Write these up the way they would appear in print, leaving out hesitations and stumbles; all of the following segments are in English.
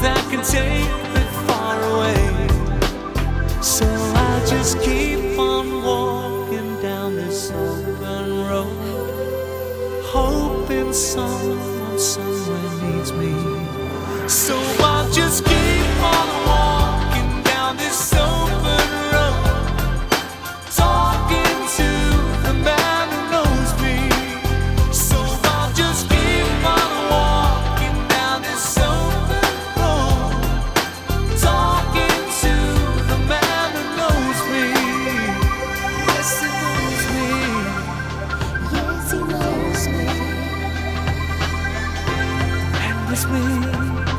that can take me far away. So I'll just keep on walking down this open road, hoping someone somewhere needs me. So I'll just keep on walking down this open road, talking to the man who knows me. So I'll just keep on walking down this open road, talking to the man who knows me. Yes, he knows me. Yes, he knows me. And it's me.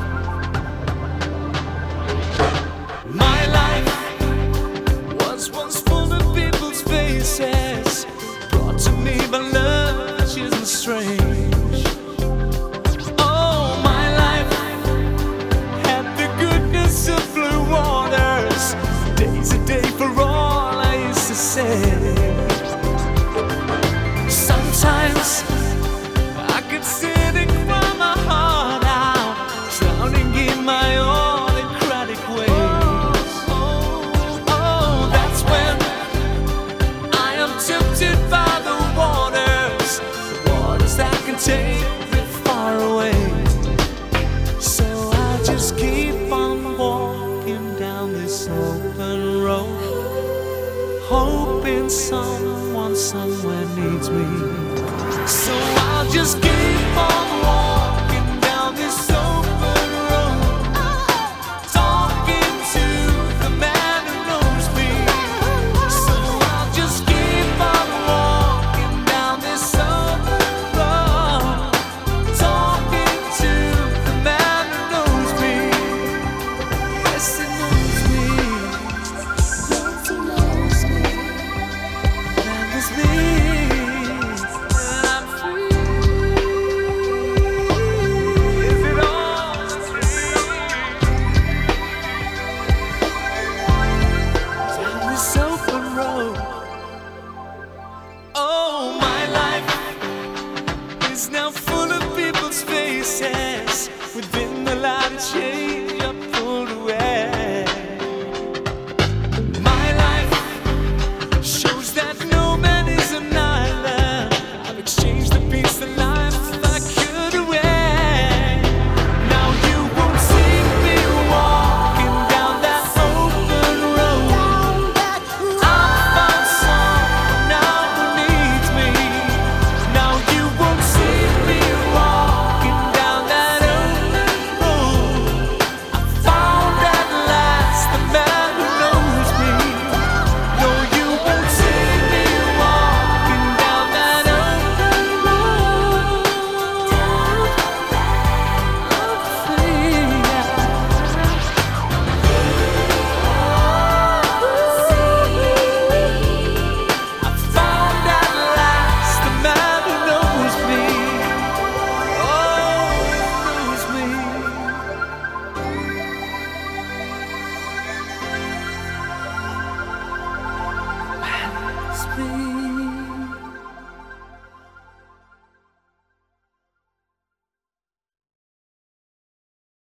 My life was once full of people's faces, brought to me by love which isn't strange. Oh, my life had the goodness of blue waters, days a day for all I used to say. Sometimes I could sit and cry my heart out, drowning in my own democratic ways. Oh, that's when I am tempted by the waters that can take me far away. So I just keep on walking down this open road, hoping someone somewhere needs me. So I'll just keep